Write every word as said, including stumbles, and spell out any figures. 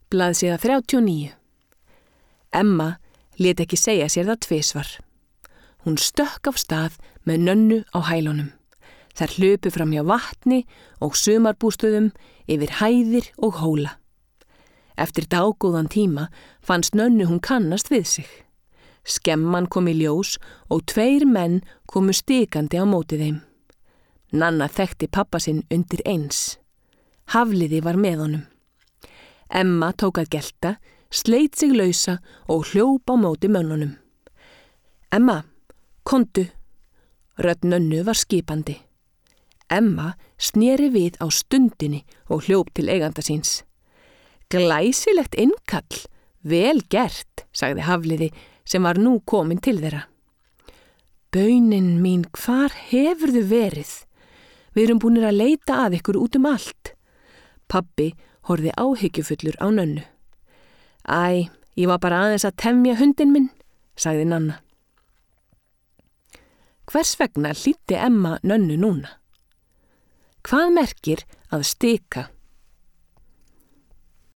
Blaðsíða þrjátíu og níu. Emma lét ekki segja sér það tvisvar. Hún stökk af stað með Nönnu á hælunum. Þær hlupu fram hjá vatni og sumarbústöðum yfir hæðir og hóla. Eftir dágóðan tíma fannst Nönnu hún kannast við sig. Skemman kom í ljós og tveir menn komu stikandi á móti þeim. Nanna þekkti pappa sinn undir eins. Hafliði var með honum. Emma tók að gelta, sleit sig lausa og hljóp á móti mönnunum. Emma, komdu. Rödd Nönnu var skipandi. Emma sneri við á stundinni og hljóp til eiganda síns. Glæsilegt innkall, vel gert, sagði Hafliði sem var nú komin til þeirra. Baunin mín, hvar hefurðu verið? Við erum búnir að leita að ykkur út um allt. Pabbi horfði áhyggjufullur á Nönnu. Æ, ég var bara aðeins að temja hundinn minn, sagði Nanna. Hvers vegna hlýddi Emma Nönnu núna? Hvað merkir að stika?